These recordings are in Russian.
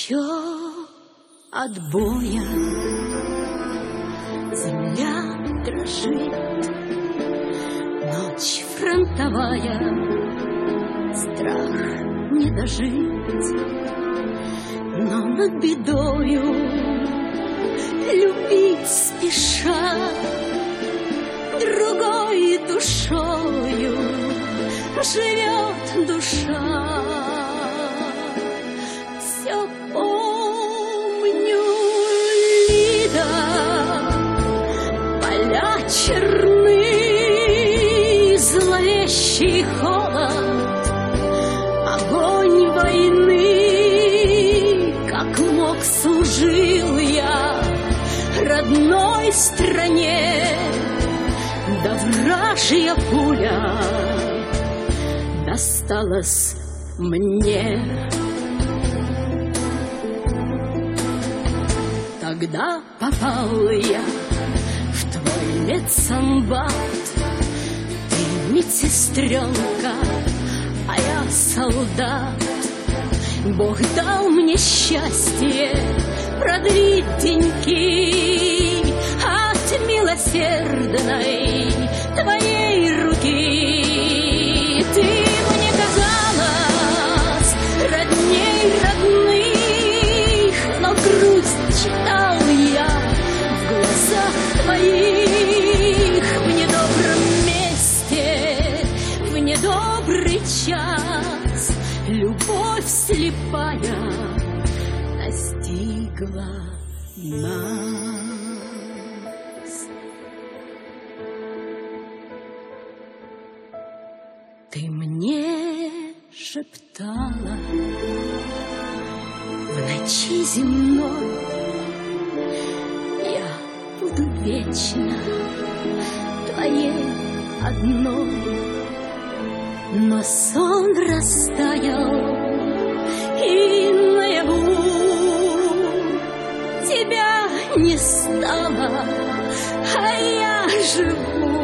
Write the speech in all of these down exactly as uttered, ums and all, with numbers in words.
Еще отбоя земля дрожит, ночь фронтовая, страх не дожить, но над бедою любить спеша другой душою живет душа. Все помню, Лида, поля черны, зловещий холод, огонь войны. Как мог, служил я родной стране, да вражья пуля досталась мне. Когда попал я в твой медсанбат, ты медсестренка, а я солдат. Бог дал мне счастье продлить деньки от милосердной твоей руки. Ты мне казалась родней родных, но грусть читал я в глазах твоих. В недобром месте, в недобрый час любовь слепая настигла нас. Ты мне шептала в ночи земной: я буду вечно твоей одной. Но сон растаял, и наяву тебя не стало, а я живу.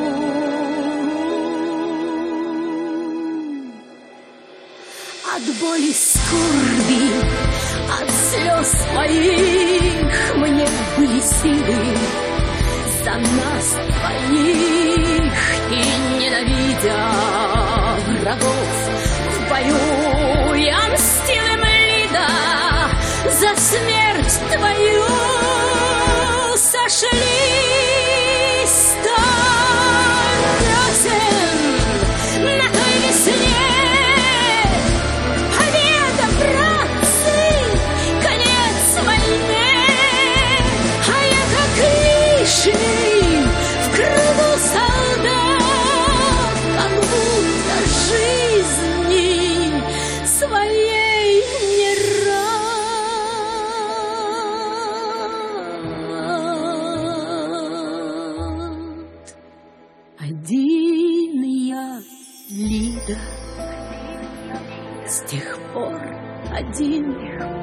От боли скорби, от слез твоих мне были силы за нас двоих. И ненавидя врагов в бою, я мстил им, Лида, за смерть твою. Сошлись сто сотен на той весне. Победа, братцы, конец войны. А я как лишний в кругу солдат, как будто жизни своей не рад. Один я, Лида, с тех пор один,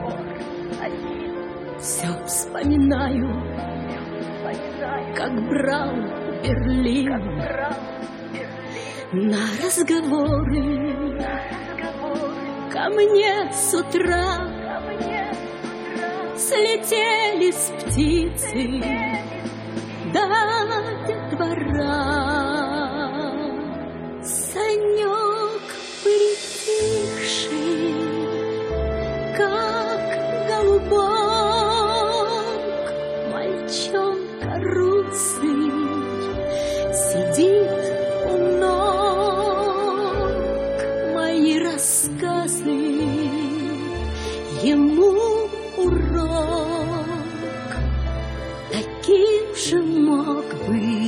все вспоминаю, как брал Берлин на разговоры ко мне с утра. Слетелись птицы до двора. Санек притихший, как голубок, мальчонка русый сидит у ног. Мои рассказы ему урок, таким же мог быть